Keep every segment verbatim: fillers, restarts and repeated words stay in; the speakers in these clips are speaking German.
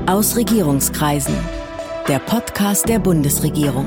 Aus Regierungskreisen. Der Podcast der Bundesregierung.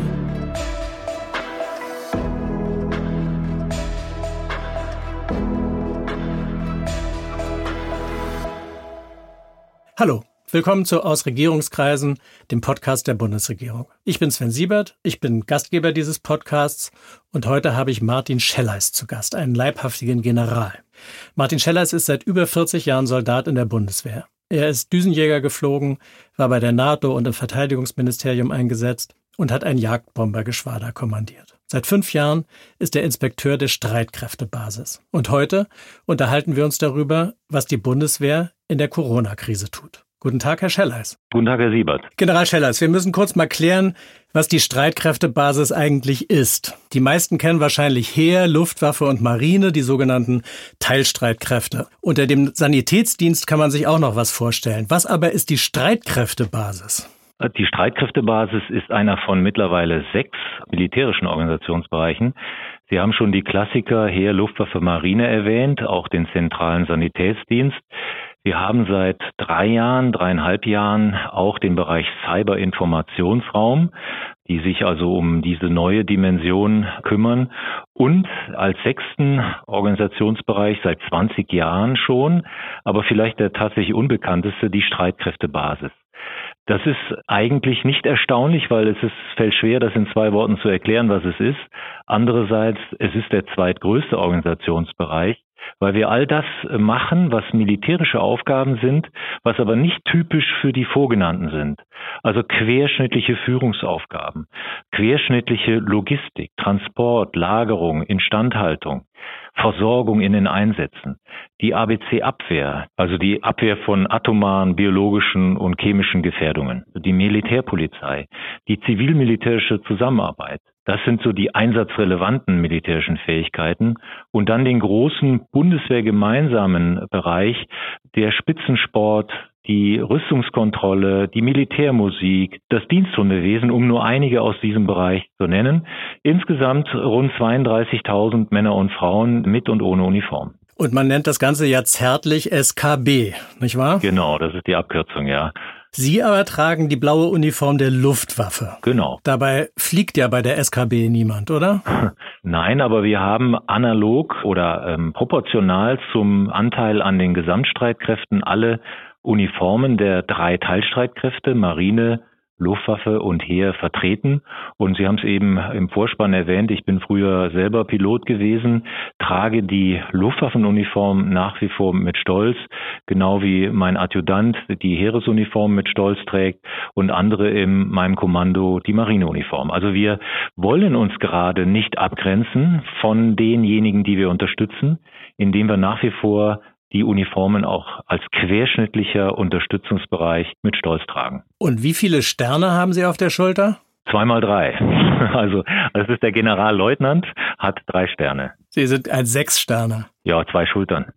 Hallo, willkommen zu Aus Regierungskreisen, dem Podcast der Bundesregierung. Ich bin Sven Siebert, ich bin Gastgeber dieses Podcasts und heute habe ich Martin Schelleis zu Gast, einen leibhaftigen General. Martin Schelleis ist seit über vierzig Jahren Soldat in der Bundeswehr. Er ist Düsenjäger geflogen, war bei der NATO und im Verteidigungsministerium eingesetzt und hat ein Jagdbombergeschwader kommandiert. Seit fünf Jahren ist er Inspekteur der Streitkräftebasis. Und heute unterhalten wir uns darüber, was die Bundeswehr in der Corona-Krise tut. Guten Tag, Herr Schelleis. Guten Tag, Herr Siebert. General Schelleis, wir müssen kurz mal klären, was die Streitkräftebasis eigentlich ist. Die meisten kennen wahrscheinlich Heer, Luftwaffe und Marine, die sogenannten Teilstreitkräfte. Unter dem Sanitätsdienst kann man sich auch noch was vorstellen. Was aber ist die Streitkräftebasis? Die Streitkräftebasis ist einer von mittlerweile sechs militärischen Organisationsbereichen. Sie haben schon die Klassiker Heer, Luftwaffe, Marine erwähnt, auch den zentralen Sanitätsdienst. Wir haben seit drei Jahren, dreieinhalb Jahren auch den Bereich Cyber-Informationsraum, die sich also um diese neue Dimension kümmern. Und als sechsten Organisationsbereich seit zwanzig Jahren schon, aber vielleicht der tatsächlich unbekannteste, die Streitkräftebasis. Das ist eigentlich nicht erstaunlich, weil es ist, fällt schwer, das in zwei Worten zu erklären, was es ist. Andererseits, es ist der zweitgrößte Organisationsbereich, weil wir all das machen, was militärische Aufgaben sind, was aber nicht typisch für die vorgenannten sind. Also querschnittliche Führungsaufgaben, querschnittliche Logistik, Transport, Lagerung, Instandhaltung, Versorgung in den Einsätzen, die A B C-Abwehr, also die Abwehr von atomaren, biologischen und chemischen Gefährdungen, die Militärpolizei, die zivil-militärische Zusammenarbeit. Das sind so die einsatzrelevanten militärischen Fähigkeiten. Und dann den großen bundeswehrgemeinsamen Bereich, der Spitzensport, die Rüstungskontrolle, die Militärmusik, das Diensthundewesen, um nur einige aus diesem Bereich zu nennen. Insgesamt rund zweiunddreißigtausend Männer und Frauen mit und ohne Uniform. Und man nennt das Ganze ja zärtlich S K B, nicht wahr? Genau, das ist die Abkürzung, ja. Sie aber tragen die blaue Uniform der Luftwaffe. Genau. Dabei fliegt ja bei der S K B niemand, oder? Nein, aber wir haben analog oder ähm, proportional zum Anteil an den Gesamtstreitkräften alle Uniformen der drei Teilstreitkräfte, Marine, Luftwaffe und Heer vertreten. Und Sie haben es eben im Vorspann erwähnt, ich bin früher selber Pilot gewesen, trage die Luftwaffenuniform nach wie vor mit Stolz, genau wie mein Adjutant die Heeresuniform mit Stolz trägt und andere in meinem Kommando die Marineuniform. Also wir wollen uns gerade nicht abgrenzen von denjenigen, die wir unterstützen, indem wir nach wie vor die Uniformen auch als querschnittlicher Unterstützungsbereich mit Stolz tragen. Und wie viele Sterne haben Sie auf der Schulter? Zweimal drei. Also das ist der Generalleutnant, hat drei Sterne. Sie sind ein Sechssterner. Ja, zwei Schultern.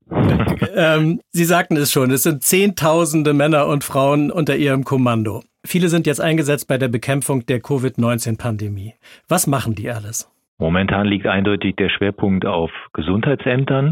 ähm, Sie sagten es schon, es sind Zehntausende Männer und Frauen unter Ihrem Kommando. Viele sind jetzt eingesetzt bei der Bekämpfung der Covid neunzehn Pandemie. Was machen die alles? Momentan liegt eindeutig der Schwerpunkt auf Gesundheitsämtern.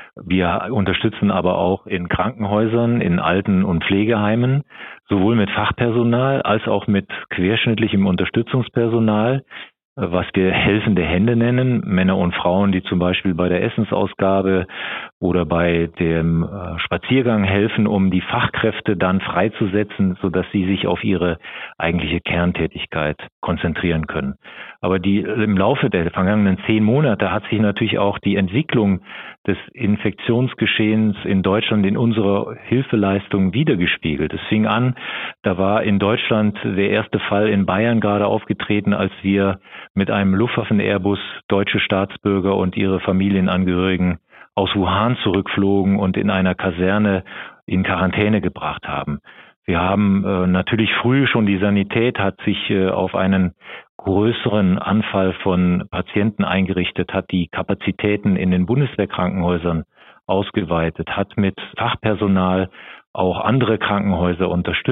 Wir unterstützen aber auch in Krankenhäusern, in Alten- und Pflegeheimen, sowohl mit Fachpersonal als auch mit querschnittlichem Unterstützungspersonal, was wir helfende Hände nennen, Männer und Frauen, die zum Beispiel bei der Essensausgabe oder bei dem Spaziergang helfen, um die Fachkräfte dann freizusetzen, sodass sie sich auf ihre eigentliche Kerntätigkeit konzentrieren können. Aber die, im Laufe der vergangenen zehn Monate hat sich natürlich auch die Entwicklung des Infektionsgeschehens in Deutschland in unserer Hilfeleistung wiedergespiegelt. Es fing an, da war in Deutschland der erste Fall in Bayern gerade aufgetreten, als wir mit einem Luftwaffen-Airbus deutsche Staatsbürger und ihre Familienangehörigen aus Wuhan zurückflogen und in einer Kaserne in Quarantäne gebracht haben. Wir haben äh, natürlich früh schon, die Sanität hat sich äh, auf einen größeren Anfall von Patienten eingerichtet, hat die Kapazitäten in den Bundeswehrkrankenhäusern ausgeweitet, hat mit Fachpersonal auch andere Krankenhäuser unterstützt.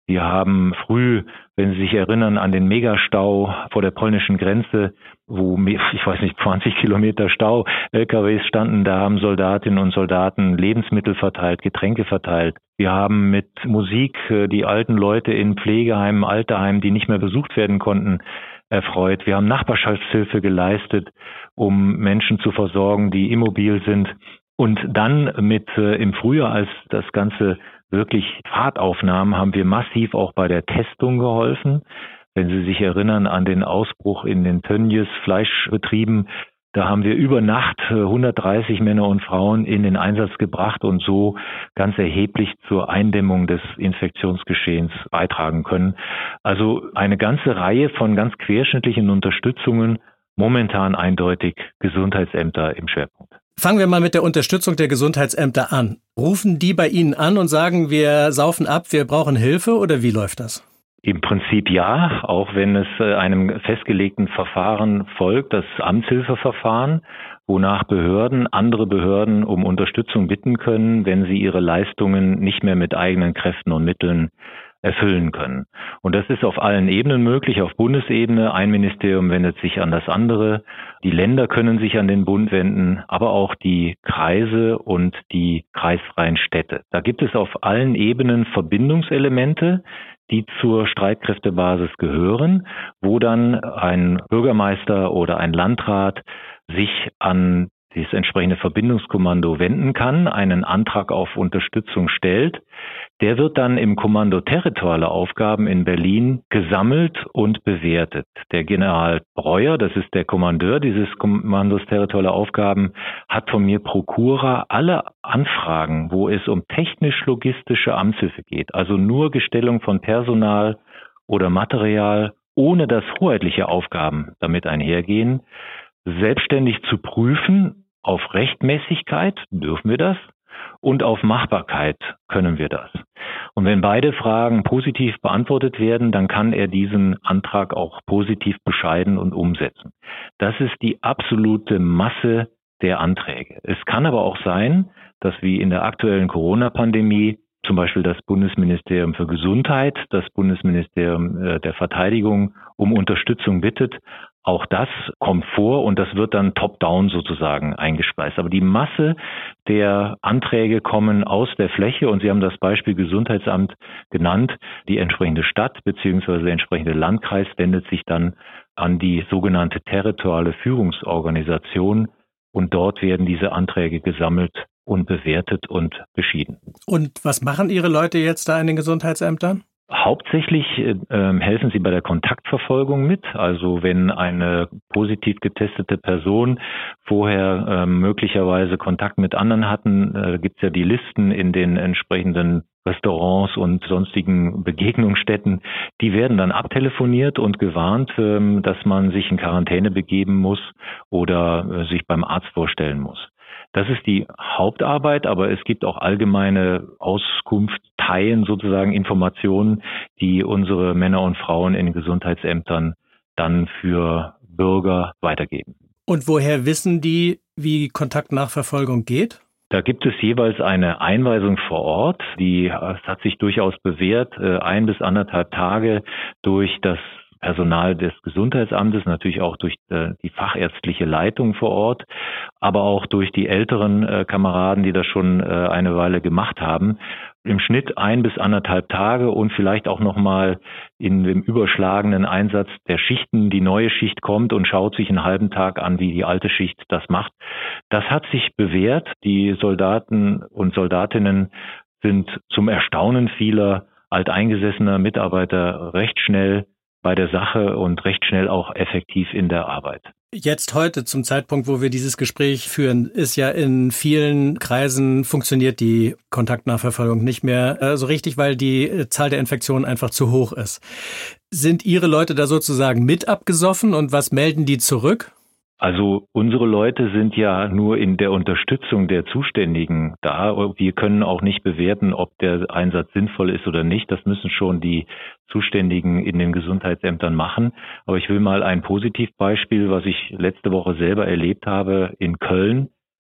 Wir haben früh, wenn Sie sich erinnern, an den Megastau vor der polnischen Grenze, wo, ich weiß nicht, zwanzig Kilometer Stau, L K Ws standen, da haben Soldatinnen und Soldaten Lebensmittel verteilt, Getränke verteilt. Wir haben mit Musik die alten Leute in Pflegeheimen, Alterheimen, die nicht mehr besucht werden konnten, erfreut. Wir haben Nachbarschaftshilfe geleistet, um Menschen zu versorgen, die immobil sind. Und dann mit äh, im Frühjahr, als das Ganze wirklich Fahrt aufnahm, haben wir massiv auch bei der Testung geholfen. Wenn Sie sich erinnern an den Ausbruch in den Tönnies Fleischbetrieben, da haben wir über Nacht hundertdreißig Männer und Frauen in den Einsatz gebracht und so ganz erheblich zur Eindämmung des Infektionsgeschehens beitragen können. Also eine ganze Reihe von ganz querschnittlichen Unterstützungen, momentan eindeutig Gesundheitsämter im Schwerpunkt. Fangen wir mal mit der Unterstützung der Gesundheitsämter an. Rufen die bei Ihnen an und sagen, wir saufen ab, wir brauchen Hilfe, oder wie läuft das? Im Prinzip ja, auch wenn es einem festgelegten Verfahren folgt, das Amtshilfeverfahren, wonach Behörden, andere Behörden um Unterstützung bitten können, wenn sie ihre Leistungen nicht mehr mit eigenen Kräften und Mitteln erfüllen können. Und das ist auf allen Ebenen möglich, auf Bundesebene. Ein Ministerium wendet sich an das andere. Die Länder können sich an den Bund wenden, aber auch die Kreise und die kreisfreien Städte. Da gibt es auf allen Ebenen Verbindungselemente, die zur Streitkräftebasis gehören, wo dann ein Bürgermeister oder ein Landrat sich an das entsprechende Verbindungskommando wenden kann, einen Antrag auf Unterstützung stellt. Der wird dann im Kommando Territoriale Aufgaben in Berlin gesammelt und bewertet. Der General Breuer, das ist der Kommandeur dieses Kommandos Territoriale Aufgaben, hat von mir Prokura alle Anfragen, wo es um technisch-logistische Amtshilfe geht, also nur Gestellung von Personal oder Material, ohne dass hoheitliche Aufgaben damit einhergehen, selbstständig zu prüfen. Auf Rechtmäßigkeit dürfen wir das und auf Machbarkeit können wir das. Und wenn beide Fragen positiv beantwortet werden, dann kann er diesen Antrag auch positiv bescheiden und umsetzen. Das ist die absolute Masse der Anträge. Es kann aber auch sein, dass wie in der aktuellen Corona-Pandemie zum Beispiel das Bundesministerium für Gesundheit, das Bundesministerium der Verteidigung um Unterstützung bittet. Auch das kommt vor und das wird dann top-down sozusagen eingespeist. Aber die Masse der Anträge kommen aus der Fläche und Sie haben das Beispiel Gesundheitsamt genannt. Die entsprechende Stadt bzw. der entsprechende Landkreis wendet sich dann an die sogenannte territoriale Führungsorganisation und dort werden diese Anträge gesammelt und bewertet und beschieden. Und was machen Ihre Leute jetzt da in den Gesundheitsämtern? Hauptsächlich äh, helfen sie bei der Kontaktverfolgung mit. Also wenn eine positiv getestete Person vorher äh, möglicherweise Kontakt mit anderen hatten, äh, gibt es ja die Listen in den entsprechenden Restaurants und sonstigen Begegnungsstätten. Die werden dann abtelefoniert und gewarnt, äh, dass man sich in Quarantäne begeben muss oder äh, sich beim Arzt vorstellen muss. Das ist die Hauptarbeit, aber es gibt auch allgemeine Auskunftsteilen, sozusagen Informationen, die unsere Männer und Frauen in Gesundheitsämtern dann für Bürger weitergeben. Und woher wissen die, wie Kontaktnachverfolgung geht? Da gibt es jeweils eine Einweisung vor Ort, die hat sich durchaus bewährt, ein bis anderthalb Tage durch das Personal des Gesundheitsamtes, natürlich auch durch die fachärztliche Leitung vor Ort, aber auch durch die älteren Kameraden, die das schon eine Weile gemacht haben. Im Schnitt ein bis anderthalb Tage und vielleicht auch nochmal in dem überschlagenen Einsatz der Schichten. Die neue Schicht kommt und schaut sich einen halben Tag an, wie die alte Schicht das macht. Das hat sich bewährt. Die Soldaten und Soldatinnen sind zum Erstaunen vieler alteingesessener Mitarbeiter recht schnell bei der Sache und recht schnell auch effektiv in der Arbeit. Jetzt heute, zum Zeitpunkt, wo wir dieses Gespräch führen, ist ja in vielen Kreisen funktioniert die Kontaktnachverfolgung nicht mehr äh, so richtig, weil die Zahl der Infektionen einfach zu hoch ist. Sind Ihre Leute da sozusagen mit abgesoffen und was melden die zurück? Also unsere Leute sind ja nur in der Unterstützung der Zuständigen da. Wir können auch nicht bewerten, ob der Einsatz sinnvoll ist oder nicht. Das müssen schon die Zuständigen in den Gesundheitsämtern machen. Aber ich will mal ein Positivbeispiel, was ich letzte Woche selber erlebt habe in Köln,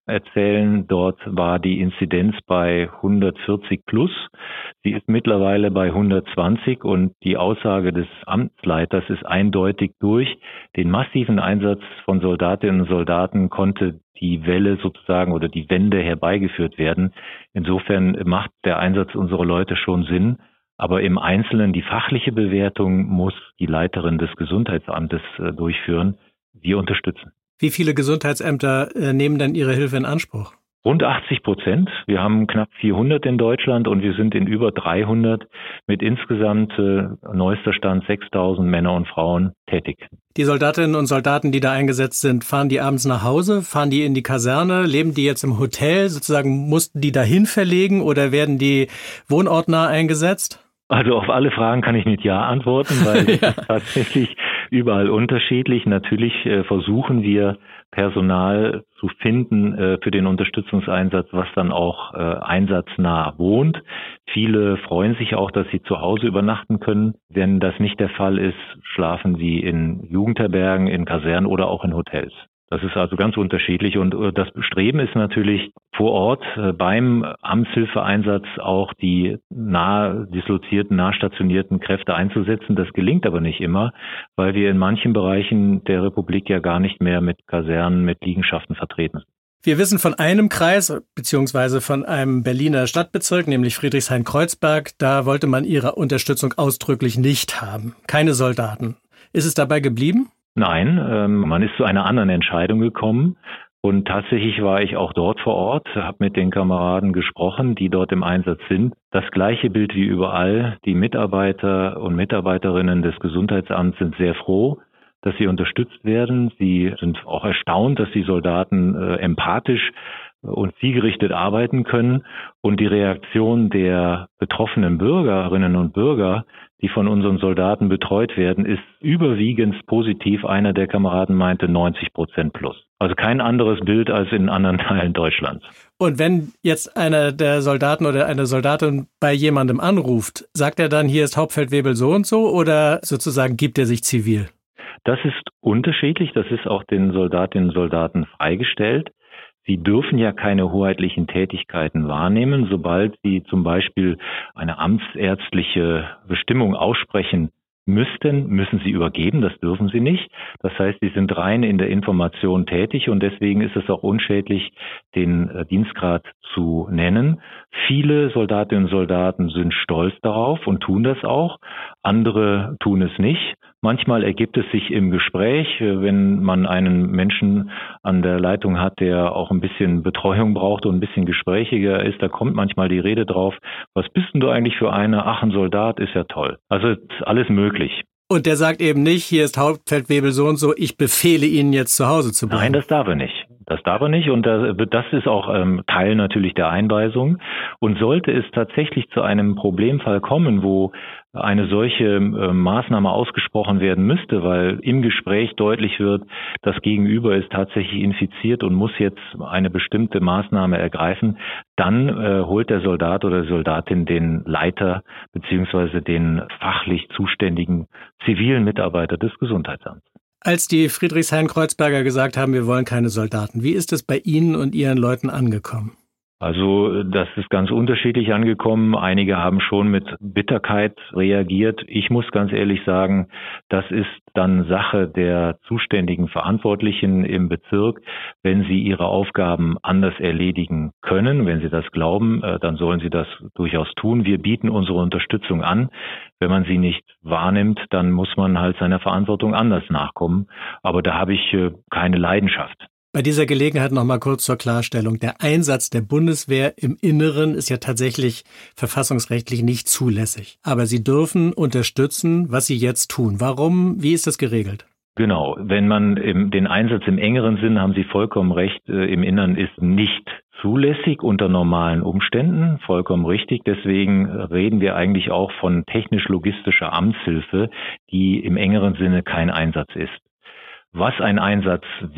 erzählen. Dort war die Inzidenz bei hundertvierzig plus. Sie ist mittlerweile bei hundertzwanzig und die Aussage des Amtsleiters ist eindeutig: durch den massiven Einsatz von Soldatinnen und Soldaten konnte die Welle sozusagen oder die Wende herbeigeführt werden. Insofern macht der Einsatz unserer Leute schon Sinn. Aber im Einzelnen die fachliche Bewertung muss die Leiterin des Gesundheitsamtes äh, durchführen. Wir unterstützen. Wie viele Gesundheitsämter äh, nehmen denn Ihre Hilfe in Anspruch? Rund achtzig Prozent. Wir haben knapp vierhundert in Deutschland und wir sind in über dreihundert mit insgesamt äh, neuester Stand sechstausend Männer und Frauen tätig. Die Soldatinnen und Soldaten, die da eingesetzt sind, fahren die abends nach Hause? Fahren die in die Kaserne? Leben die jetzt im Hotel? Sozusagen mussten die dahin verlegen oder werden die wohnortnah eingesetzt? Also auf alle Fragen kann ich mit Ja antworten, weil es ja. ist tatsächlich überall unterschiedlich. Natürlich äh, versuchen wir, Personal zu finden äh, für den Unterstützungseinsatz, was dann auch äh, einsatznah wohnt. Viele freuen sich auch, dass sie zu Hause übernachten können. Wenn das nicht der Fall ist, schlafen sie in Jugendherbergen, in Kasernen oder auch in Hotels. Das ist also ganz unterschiedlich und das Bestreben ist natürlich vor Ort äh, beim Amtshilfeeinsatz auch die nah dislozierten, nah stationierten Kräfte einzusetzen. Das gelingt aber nicht immer, weil wir in manchen Bereichen der Republik ja gar nicht mehr mit Kasernen, mit Liegenschaften vertreten sind. Wir wissen von einem Kreis beziehungsweise von einem Berliner Stadtbezirk, nämlich Friedrichshain-Kreuzberg. Da wollte man ihre Unterstützung ausdrücklich nicht haben. Keine Soldaten. Ist es dabei geblieben? Nein, ähm, man ist zu einer anderen Entscheidung gekommen und tatsächlich war ich auch dort vor Ort, habe mit den Kameraden gesprochen, die dort im Einsatz sind. Das gleiche Bild wie überall. Die Mitarbeiter und Mitarbeiterinnen des Gesundheitsamts sind sehr froh, dass sie unterstützt werden. Sie sind auch erstaunt, dass die Soldaten äh, empathisch und zielgerichtet arbeiten können. Und die Reaktion der betroffenen Bürgerinnen und Bürger, die von unseren Soldaten betreut werden, ist überwiegend positiv. Einer der Kameraden meinte neunzig Prozent plus. Also kein anderes Bild als in anderen Teilen Deutschlands. Und wenn jetzt einer der Soldaten oder eine Soldatin bei jemandem anruft, sagt er dann, hier ist Hauptfeldwebel so und so, oder sozusagen gibt er sich zivil? Das ist unterschiedlich. Das ist auch den Soldatinnen und Soldaten freigestellt. Sie dürfen ja keine hoheitlichen Tätigkeiten wahrnehmen. Sobald sie zum Beispiel eine amtsärztliche Bestimmung aussprechen müssten, müssen sie übergeben. Das dürfen sie nicht. Das heißt, sie sind rein in der Information tätig und deswegen ist es auch unschädlich, den äh, Dienstgrad zu nennen. Viele Soldatinnen und Soldaten sind stolz darauf und tun das auch. Andere tun es nicht. Manchmal ergibt es sich im Gespräch, wenn man einen Menschen an der Leitung hat, der auch ein bisschen Betreuung braucht und ein bisschen gesprächiger ist, da kommt manchmal die Rede drauf, was bist denn du eigentlich für einer? Ach, ein Soldat ist ja toll. Also ist alles möglich. Und der sagt eben nicht, hier ist Hauptfeldwebel so und so, ich befehle Ihnen jetzt zu Hause zu bleiben. Nein, das darf er nicht. Das darf er nicht und das ist auch ähm, Teil natürlich der Einweisung. Und sollte es tatsächlich zu einem Problemfall kommen, wo eine solche äh, Maßnahme ausgesprochen werden müsste, weil im Gespräch deutlich wird, das Gegenüber ist tatsächlich infiziert und muss jetzt eine bestimmte Maßnahme ergreifen, dann äh, holt der Soldat oder die Soldatin den Leiter beziehungsweise den fachlich zuständigen zivilen Mitarbeiter des Gesundheitsamts. Als die Friedrichshain-Kreuzberger gesagt haben, wir wollen keine Soldaten, wie ist es bei Ihnen und Ihren Leuten angekommen? Also das ist ganz unterschiedlich angekommen. Einige haben schon mit Bitterkeit reagiert. Ich muss ganz ehrlich sagen, das ist dann Sache der zuständigen Verantwortlichen im Bezirk. Wenn sie ihre Aufgaben anders erledigen können, wenn sie das glauben, dann sollen sie das durchaus tun. Wir bieten unsere Unterstützung an. Wenn man sie nicht wahrnimmt, dann muss man halt seiner Verantwortung anders nachkommen. Aber da habe ich keine Leidenschaft. Bei dieser Gelegenheit noch mal kurz zur Klarstellung. Der Einsatz der Bundeswehr im Inneren ist ja tatsächlich verfassungsrechtlich nicht zulässig. Aber Sie dürfen unterstützen, was Sie jetzt tun. Warum? Wie ist das geregelt? Genau. Wenn man im, den Einsatz im engeren Sinn, haben Sie vollkommen recht, äh, im Inneren ist nicht zulässig unter normalen Umständen. Vollkommen richtig. Deswegen reden wir eigentlich auch von technisch-logistischer Amtshilfe, die im engeren Sinne kein Einsatz ist. Was ein Einsatz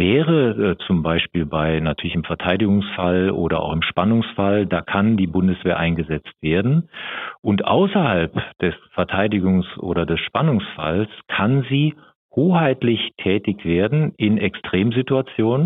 wäre, zum Beispiel bei natürlich im Verteidigungsfall oder auch im Spannungsfall, da kann die Bundeswehr eingesetzt werden. Und außerhalb des Verteidigungs- oder des Spannungsfalls kann sie hoheitlich tätig werden in Extremsituationen,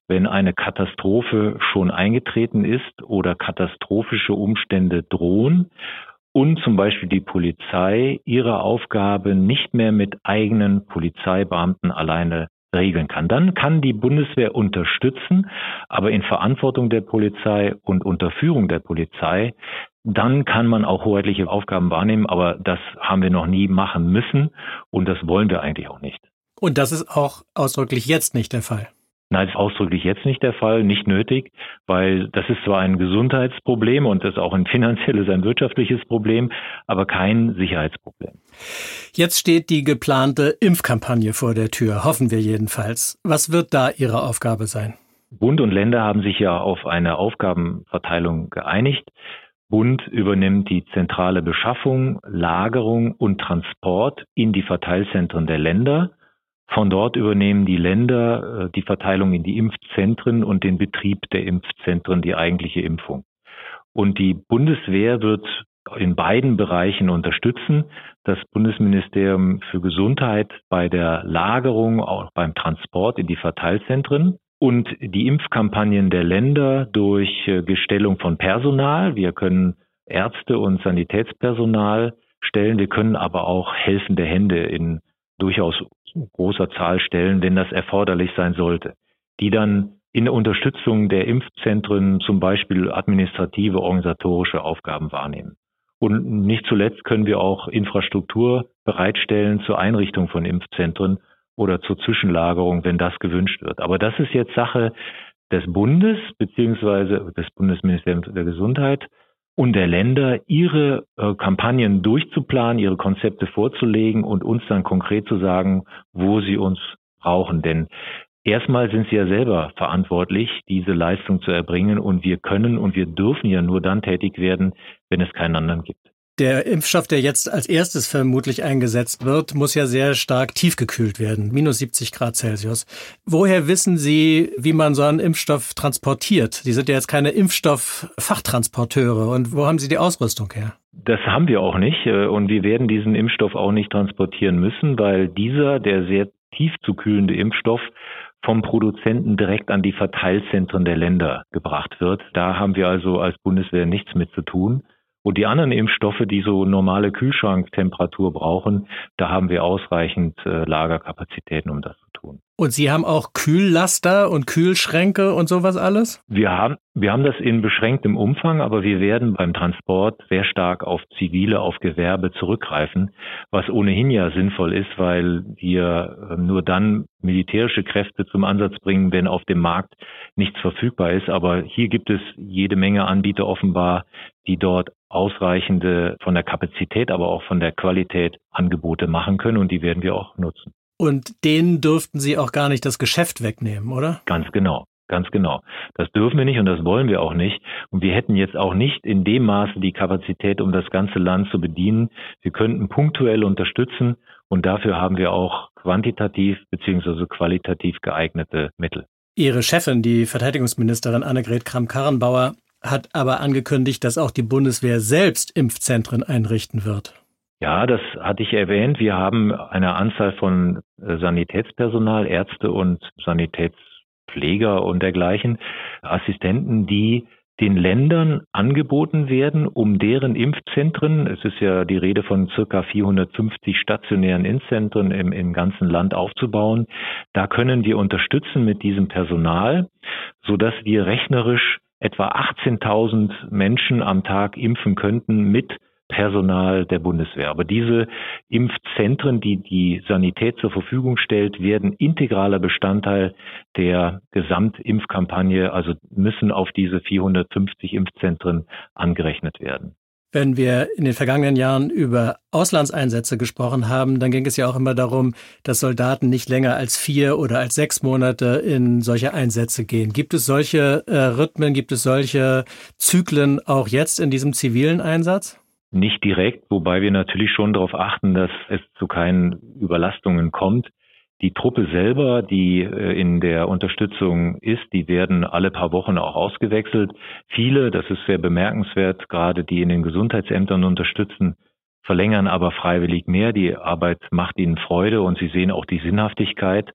wenn eine Katastrophe schon eingetreten ist oder katastrophische Umstände drohen und zum Beispiel die Polizei ihre Aufgabe nicht mehr mit eigenen Polizeibeamten alleine regeln kann. Dann kann die Bundeswehr unterstützen, aber in Verantwortung der Polizei und unter Führung der Polizei. Dann kann man auch hoheitliche Aufgaben wahrnehmen, aber das haben wir noch nie machen müssen und das wollen wir eigentlich auch nicht. Und das ist auch ausdrücklich jetzt nicht der Fall? Nein, das ist ausdrücklich jetzt nicht der Fall, nicht nötig, weil das ist zwar ein Gesundheitsproblem und das ist auch ein finanzielles, ein wirtschaftliches Problem, aber kein Sicherheitsproblem. Jetzt steht die geplante Impfkampagne vor der Tür, hoffen wir jedenfalls. Was wird da Ihre Aufgabe sein? Bund und Länder haben sich ja auf eine Aufgabenverteilung geeinigt. Bund übernimmt die zentrale Beschaffung, Lagerung und Transport in die Verteilzentren der Länder. Von dort übernehmen die Länder die Verteilung in die Impfzentren und den Betrieb der Impfzentren, die eigentliche Impfung. Und die Bundeswehr wird in beiden Bereichen unterstützen. Das Bundesministerium für Gesundheit bei der Lagerung, auch beim Transport in die Verteilzentren. Und die Impfkampagnen der Länder durch Gestellung von Personal. Wir können Ärzte und Sanitätspersonal stellen. Wir können aber auch helfende Hände in durchaus großer Zahl stellen, wenn das erforderlich sein sollte, die dann in der Unterstützung der Impfzentren zum Beispiel administrative, organisatorische Aufgaben wahrnehmen. Und nicht zuletzt können wir auch Infrastruktur bereitstellen zur Einrichtung von Impfzentren oder zur Zwischenlagerung, wenn das gewünscht wird. Aber das ist jetzt Sache des Bundes beziehungsweise des Bundesministeriums der Gesundheit und der Länder, ihre äh, Kampagnen durchzuplanen, ihre Konzepte vorzulegen und uns dann konkret zu sagen, wo sie uns brauchen. Denn erstmal sind sie ja selber verantwortlich, diese Leistung zu erbringen und wir können und wir dürfen ja nur dann tätig werden, wenn es keinen anderen gibt. Der Impfstoff, der jetzt als erstes vermutlich eingesetzt wird, muss ja sehr stark tiefgekühlt werden, minus siebzig Grad Celsius. Woher wissen Sie, wie man so einen Impfstoff transportiert? Sie sind ja jetzt keine Impfstofffachtransporteure. Und wo haben Sie die Ausrüstung her? Das haben wir auch nicht und wir werden diesen Impfstoff auch nicht transportieren müssen, weil dieser, der sehr tief zu kühlende Impfstoff, vom Produzenten direkt an die Verteilzentren der Länder gebracht wird. Da haben wir also als Bundeswehr nichts mit zu tun. Und die anderen Impfstoffe, die so normale Kühlschranktemperatur brauchen, da haben wir ausreichend äh, Lagerkapazitäten, um das zu tun. Und Sie haben auch Kühllaster und Kühlschränke und sowas alles? Wir haben, wir haben das in beschränktem Umfang, aber wir werden beim Transport sehr stark auf Zivile, auf Gewerbe zurückgreifen, was ohnehin ja sinnvoll ist, weil wir nur dann militärische Kräfte zum Ansatz bringen, wenn auf dem Markt nichts verfügbar ist. Aber hier gibt es jede Menge Anbieter offenbar, die dort ausreichende von der Kapazität, aber auch von der Qualität Angebote machen können und die werden wir auch nutzen. Und denen dürften Sie auch gar nicht das Geschäft wegnehmen, oder? Ganz genau, ganz genau. Das dürfen wir nicht und das wollen wir auch nicht. Und wir hätten jetzt auch nicht in dem Maße die Kapazität, um das ganze Land zu bedienen. Wir könnten punktuell unterstützen und dafür haben wir auch quantitativ bzw. qualitativ geeignete Mittel. Ihre Chefin, die Verteidigungsministerin Annegret Kramp-Karrenbauer, hat aber angekündigt, dass auch die Bundeswehr selbst Impfzentren einrichten wird. Ja, das hatte ich erwähnt. Wir haben eine Anzahl von Sanitätspersonal, Ärzte und Sanitätspfleger und dergleichen, Assistenten, die den Ländern angeboten werden, um deren Impfzentren, es ist ja die Rede von circa vierhundertfünfzig stationären Impfzentren im, im ganzen Land aufzubauen. Da können wir unterstützen mit diesem Personal, sodass wir rechnerisch etwa achtzehntausend Menschen am Tag impfen könnten mit Personal der Bundeswehr. Aber diese Impfzentren, die die Sanität zur Verfügung stellt, werden integraler Bestandteil der Gesamtimpfkampagne, also müssen auf diese vierhundertfünfzig Impfzentren angerechnet werden. Wenn wir in den vergangenen Jahren über Auslandseinsätze gesprochen haben, dann ging es ja auch immer darum, dass Soldaten nicht länger als vier oder als sechs Monate in solche Einsätze gehen. Gibt es solche äh, Rhythmen, gibt es solche Zyklen auch jetzt in diesem zivilen Einsatz? Nicht direkt, wobei wir natürlich schon darauf achten, dass es zu keinen Überlastungen kommt. Die Truppe selber, die in der Unterstützung ist, die werden alle paar Wochen auch ausgewechselt. Viele, das ist sehr bemerkenswert, gerade die in den Gesundheitsämtern unterstützen, verlängern aber freiwillig mehr. Die Arbeit macht ihnen Freude und sie sehen auch die Sinnhaftigkeit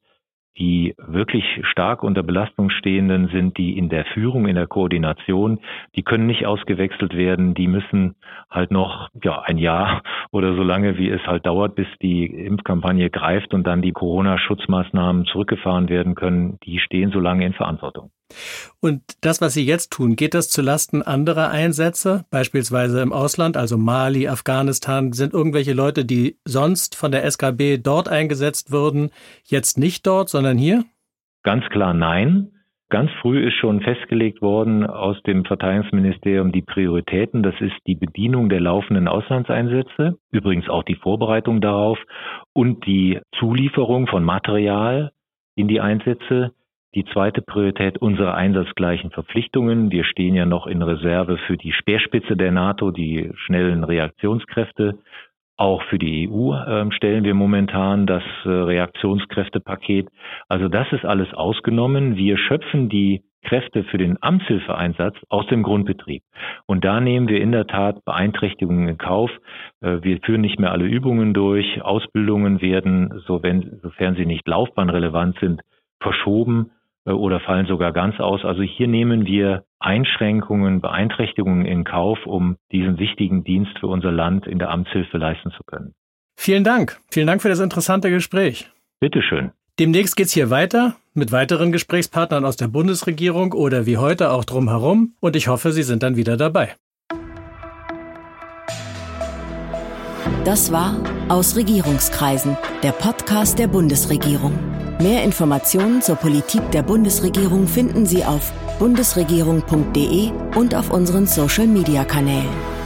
Die wirklich stark unter Belastung stehenden sind die in der Führung, in der Koordination. Die können nicht ausgewechselt werden. Die müssen halt noch ja ein Jahr oder so lange, wie es halt dauert, bis die Impfkampagne greift und dann die Corona-Schutzmaßnahmen zurückgefahren werden können. Die stehen so lange in Verantwortung. Und das, was Sie jetzt tun, geht das zulasten anderer Einsätze, beispielsweise im Ausland, also Mali, Afghanistan? Sind irgendwelche Leute, die sonst von der S K B dort eingesetzt würden, jetzt nicht dort, sondern hier? Ganz klar nein. Ganz früh ist schon festgelegt worden aus dem Verteidigungsministerium die Prioritäten. Das ist die Bedienung der laufenden Auslandseinsätze, übrigens auch die Vorbereitung darauf und die Zulieferung von Material in die Einsätze. Die zweite Priorität, unsere einsatzgleichen Verpflichtungen. Wir stehen ja noch in Reserve für die Speerspitze der NATO, die schnellen Reaktionskräfte. Auch für die E U äh, stellen wir momentan das äh, Reaktionskräftepaket. Also das ist alles ausgenommen. Wir schöpfen die Kräfte für den Amtshilfeeinsatz aus dem Grundbetrieb. Und da nehmen wir in der Tat Beeinträchtigungen in Kauf. Äh, wir führen nicht mehr alle Übungen durch. Ausbildungen werden, so wenn, sofern sie nicht laufbahnrelevant sind, verschoben oder fallen sogar ganz aus. Also hier nehmen wir Einschränkungen, Beeinträchtigungen in Kauf, um diesen wichtigen Dienst für unser Land in der Amtshilfe leisten zu können. Vielen Dank. Vielen Dank für das interessante Gespräch. Bitteschön. Demnächst geht's hier weiter mit weiteren Gesprächspartnern aus der Bundesregierung oder wie heute auch drumherum. Und ich hoffe, Sie sind dann wieder dabei. Das war Aus Regierungskreisen, der Podcast der Bundesregierung. Mehr Informationen zur Politik der Bundesregierung finden Sie auf bundesregierung punkt de und auf unseren Social-Media-Kanälen.